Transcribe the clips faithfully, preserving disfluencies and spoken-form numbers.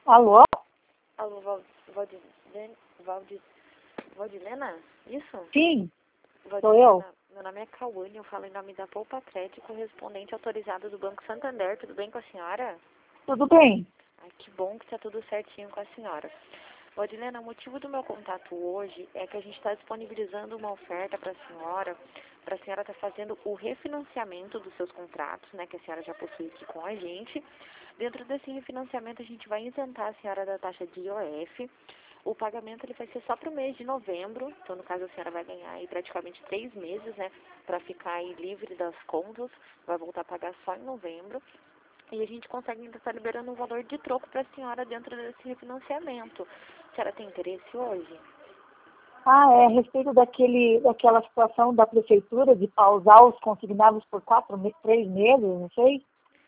Alô? Alô, Val- Valdilene? Valdi- Valdilena? Isso? Sim, Valdilena, sou eu. meu nome é Cauane, eu falo em nome da Poupa Crédito, correspondente autorizado do Banco Santander. Tudo bem com a senhora? Tudo bem? Ai, que bom que está tudo certinho com a senhora. Valdilena, o motivo do meu contato hoje é que a gente está disponibilizando uma oferta para a senhora, para a senhora estar fazendo o refinanciamento dos seus contratos, né, que a senhora já possui aqui com a gente. Dentro desse refinanciamento, a gente vai isentar a senhora da taxa de I O F. O pagamento ele vai ser só para o mês de novembro, então no caso a senhora vai ganhar aí praticamente três meses, né, para ficar aí livre das contas, vai voltar a pagar só em novembro. E a gente consegue ainda estar liberando um valor de troco para a senhora dentro desse refinanciamento. A senhora tem interesse hoje? Ah, é a respeito daquele, daquela situação da prefeitura de pausar os consignados por quatro, me- três meses, não sei?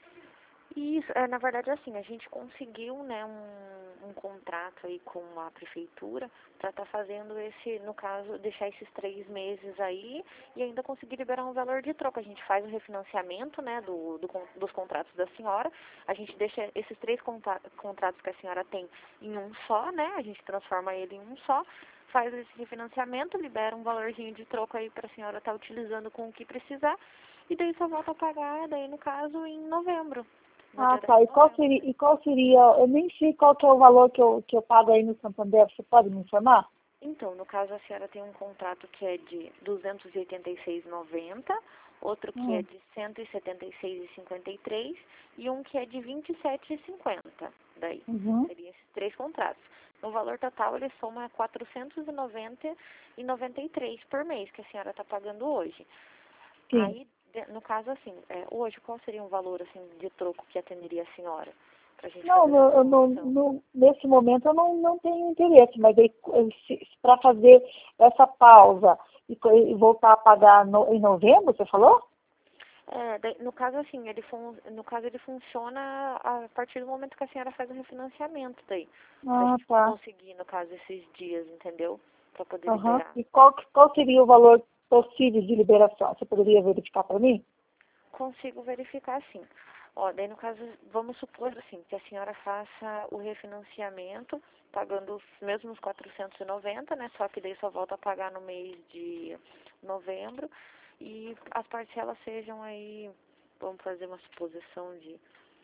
Isso, é, na verdade, assim, a gente conseguiu, né, um, um contrato aí com a prefeitura para estar fazendo esse, no caso, deixar esses três meses aí e ainda conseguir liberar um valor de troca. A gente faz o refinanciamento, né, do, do, con- dos contratos da senhora, a gente deixa esses três conta- contratos que a senhora tem em um só, né, a gente transforma ele em um só, faz esse refinanciamento, libera um valorzinho de troca aí para a senhora estar utilizando com o que precisar e daí só volta a pagar, daí no caso, em novembro. No Ah, dia dez tá. de E qual novembro. seria, e qual seria, eu nem sei qual que é o valor que eu, que eu pago aí no Santander, você pode me informar? Então, no caso, a senhora tem um contrato que é de duzentos e oitenta e seis reais e noventa centavos, outro que é Hum. de cento e setenta e seis reais e cinquenta e três centavos e um que é de vinte e sete reais e cinquenta centavos. Daí, Uhum. seriam esses três contratos. No valor total, ele soma quatrocentos e noventa reais e noventa e três centavos por mês que a senhora está pagando hoje. Sim. Aí, de- no caso, assim, é, hoje, qual seria um valor, assim, de troco que atenderia a senhora? Pra gente Não, fazer essa eu, eu não, promoção. não- nesse momento eu não, não tenho interesse, mas para fazer essa pausa e, co- e voltar a pagar no- em novembro, você falou? É, daí, no caso assim, ele fun, no caso ele funciona a partir do momento que a senhora faz o refinanciamento daí, pra Ah, gente tá. conseguir, no caso, esses dias, entendeu? Pra poder Aham. liberar. E qual, que- qual seria o valor possível de liberação? Você poderia verificar para mim? Consigo verificar assim. Ó, daí no caso, vamos supor assim, que a senhora faça o refinanciamento pagando os mesmos quatrocentos e noventa, né? Só que daí só volta a pagar no mês de novembro e as parcelas sejam aí, vamos fazer uma suposição de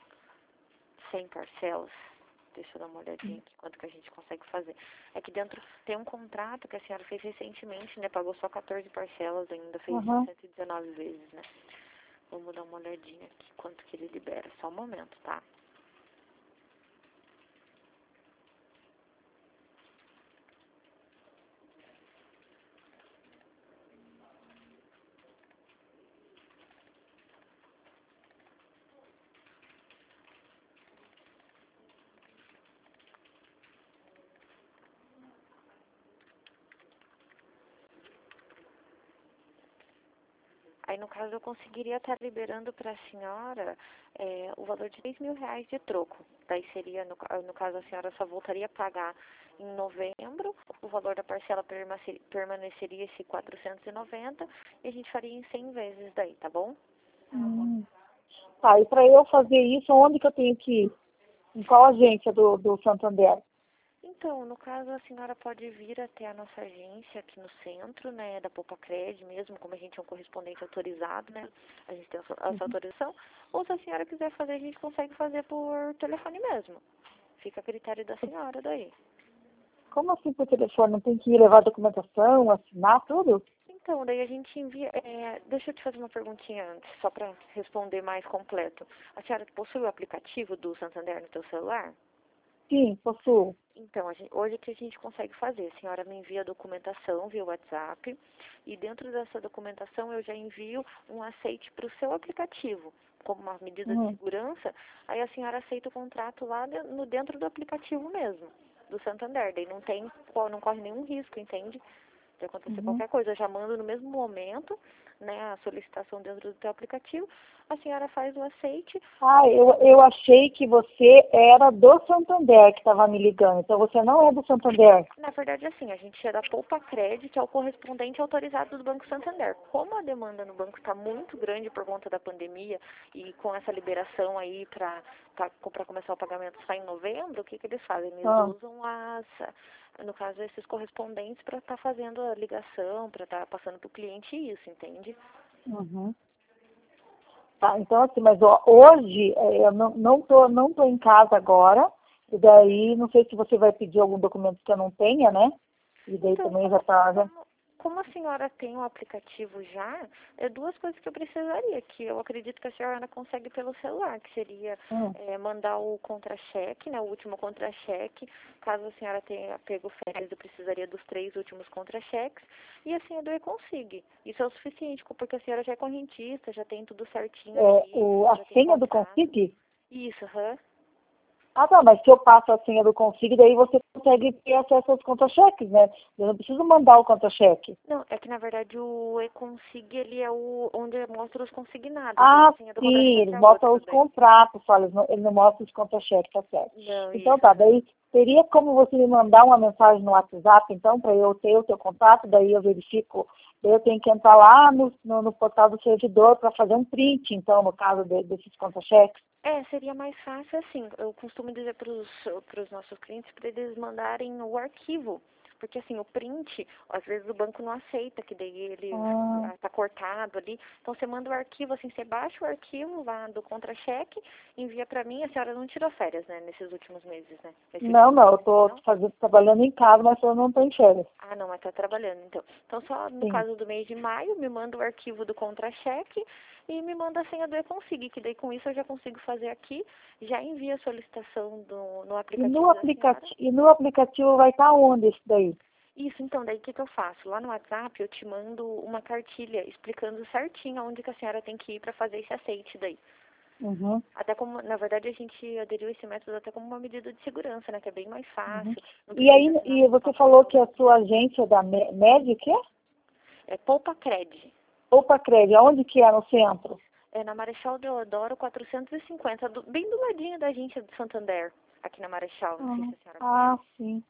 cem parcelas. Deixa eu dar uma olhadinha aqui quanto que a gente consegue fazer. É que dentro tem um contrato que a senhora fez recentemente, né? Pagou só quatorze parcelas ainda, fez em Aham. cento e dezenove vezes, né? Vamos dar uma olhadinha aqui quanto que ele libera. Só um momento, tá? Aí, no caso, eu conseguiria estar liberando para a senhora é, o valor de três mil reais de troco. Daí seria, no, ca- no caso, a senhora só voltaria a pagar em novembro, o valor da parcela permace- permaneceria esse quatrocentos e noventa e a gente faria em cem vezes daí, tá bom? Hum. Tá, e para eu fazer isso, onde que eu tenho que ir? Em qual agência do, do Santander? Então, no caso, a senhora pode vir até a nossa agência aqui no centro, né, da Poupa Cred mesmo, como a gente é um correspondente autorizado, né, a gente tem essa essa Uhum. autorização, ou se a senhora quiser fazer, a gente consegue fazer por telefone mesmo. Fica a critério da senhora daí. Como assim por telefone? Não tem que ir levar documentação, assinar tudo? Então, daí a gente envia, é, deixa eu te fazer uma perguntinha antes, só para responder mais completo. A senhora possui o aplicativo do Santander no seu celular? Sim, possuo. Então, a gente, hoje o que a gente consegue fazer? A senhora me envia a documentação via WhatsApp e dentro dessa documentação eu já envio um aceite para o seu aplicativo, como uma medida de Uhum. segurança, aí a senhora aceita o contrato lá de- no, dentro do aplicativo mesmo, do Santander, daí não tem, co- não corre nenhum risco, entende? De acontecer Uhum. qualquer coisa, eu já mando no mesmo momento, né, a solicitação dentro do teu aplicativo, a senhora faz o aceite. Ah, eu, eu achei que você era do Santander que estava me ligando, então você não é do Santander. Na verdade, assim, a gente é da Poupa Cred, que é o correspondente autorizado do Banco Santander. Como a demanda no banco está muito grande por conta da pandemia e com essa liberação aí para para começar o pagamento só em novembro, o que, que eles fazem? Eles Ah. usam as, no caso, esses correspondentes para estar tá fazendo a ligação, para estar tá passando para o cliente isso, entende? Uhum. Tá, então assim, mas ó, hoje eu não, não, tô, não tô em casa agora, e daí não sei se você vai pedir algum documento que eu não tenha, né? E daí Então, também já tá... Já... como, como a senhora tem o aplicativo já, é duas coisas que eu precisaria, que eu acredito que a senhora consegue pelo celular, que seria Hum. é, mandar o contra-cheque, né, o último contra-cheque. Caso a senhora tenha pego férias, eu precisaria dos três últimos contra-cheques, e a senha do E-Consig. Isso é o suficiente, porque a senhora já é correntista, já tem tudo certinho É, aqui, o, a já tem senha do contrato. Consig? Isso, aham. Ah, tá, mas se eu passo a senha do Consig, daí você consegue ter acesso aos contra-cheques, né? Eu não preciso mandar o contra-cheque. Não, é que na verdade o E-Consig, ele é o onde mostra os consignados. Ah, A senha do sim, contra-cheque eles é mostram outra os daí. contratos, só, eles não, ele não mostra os contra-cheques, tá certo. Não, Então isso. tá, daí teria como você me mandar uma mensagem no WhatsApp, então, para eu ter o seu contato, daí eu verifico, daí eu tenho que entrar lá no, no, no portal do servidor para fazer um print, então, no caso de, desses contra-cheques. É, seria mais fácil assim. Eu costumo dizer para os nossos clientes para eles mandarem o arquivo. Porque assim, o print, às vezes o banco não aceita, que daí ele Ah. está cortado ali. Então você manda o arquivo, assim, você baixa o arquivo lá do contra-cheque, envia para mim. A senhora não tirou férias, né, nesses últimos meses, né? Nesse Não, último não, eu mês, estou não? fazendo, trabalhando em casa, mas eu não estou em férias. Ah, não, mas tá trabalhando, então. Então, só no Sim. caso do mês de maio, me manda o arquivo do contra-cheque e me manda a senha do E-Consig, que daí com isso eu já consigo fazer aqui, já envia a solicitação do, no E aplicativo no, da senhora. aplicati e no aplicativo vai estar onde isso daí? Isso, então, daí o que, que eu faço? Lá no WhatsApp eu te mando uma cartilha explicando certinho aonde que a senhora tem que ir para fazer esse aceite daí. Uhum. Até como, na verdade, a gente aderiu a esse método até como uma medida de segurança, né? Que é bem mais Uhum. fácil. Não E aí, precisa assinar e nenhum você falou que papel. a sua agência da Me- Média, que é? É Poupa Cred. Opa, Cred, aonde que é no centro? É na Marechal Deodoro quatrocentos e cinquenta, do, bem do ladinho da agência do Santander, aqui na Marechal, não sei se Uhum. a senhora conhece. Ah, sim.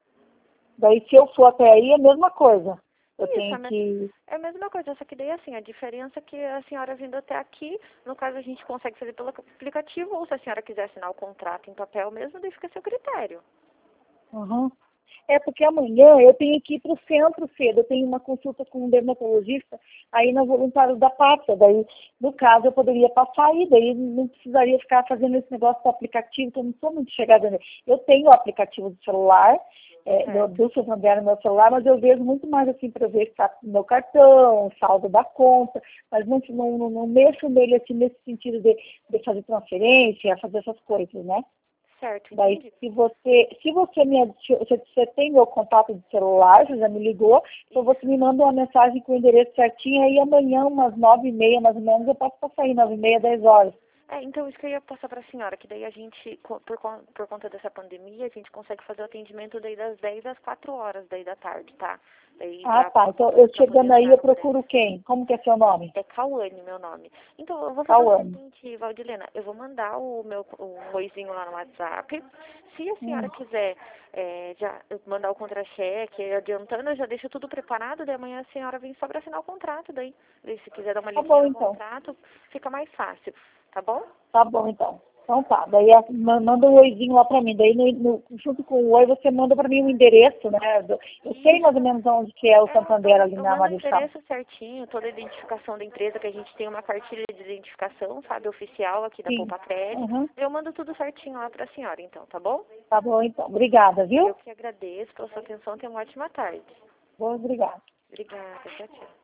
Daí se eu for até aí é a mesma coisa. Eu Isso, é tenho a me- que... é a mesma coisa, só que daí assim, a diferença é que a senhora vindo até aqui, no caso a gente consegue fazer pelo aplicativo, ou se a senhora quiser assinar o contrato em papel mesmo, daí fica a seu critério. Uhum. É porque amanhã eu tenho que ir para o centro cedo, eu tenho uma consulta com um dermatologista aí na Voluntários da Pátria, daí no caso eu poderia passar aí, daí não precisaria ficar fazendo esse negócio do aplicativo, que eu não sou muito chegada nele. Eu tenho o aplicativo do celular, é, do, Certo. do Santander no meu celular, mas eu vejo muito mais assim para ver se está no meu cartão, saldo da conta, mas não, não, não, não mexo nele assim nesse sentido de, de fazer transferência, fazer essas coisas, né? Certo, Daí, entendi. se você, se você me adiciona, se você tem meu contato de celular, você já me ligou, então você me manda uma mensagem com o endereço certinho, aí amanhã, umas nove e meia, mais ou menos, eu posso passar aí, nove e meia, dez horas. É, então isso que eu ia passar para a senhora, que daí a gente, co- por, con- por conta dessa pandemia, a gente consegue fazer o atendimento daí das dez às quatro horas daí da tarde, tá? Daí Ah, pra, tá. Então, eu pra poder chegando a aí, eu senhora poder. procuro quem? Como que é seu nome? É Cauane, meu nome. Então, eu vou fazer o Cauane. seguinte, Valdilena, eu vou mandar o meu o oizinho lá no WhatsApp. Se a Hum. senhora quiser é, já mandar o contra-cheque, adiantando, eu já deixo tudo preparado, daí amanhã a senhora vem só para assinar o contrato daí. Daí se quiser dar uma Tá lidinha bom, no então. contrato, fica mais fácil, tá bom? Tá bom, então. Então tá. Daí a- ma- manda um oizinho lá pra mim. Daí no, no- junto com o oi você manda pra mim o endereço, né? do- Eu sei mais ou Isso. menos onde que é o É, Santander eu, ali eu na mando o Marechal. endereço certinho, toda a identificação da empresa, que a gente tem uma cartilha de identificação, sabe, oficial aqui da Sim. Poupa Cred. Uhum. Eu mando tudo certinho lá pra senhora, então, tá bom? Tá bom, então. Obrigada, viu? Eu que agradeço pela sua atenção. Tenha uma ótima tarde. Bom, obrigada. Obrigada. Tchau, tchau.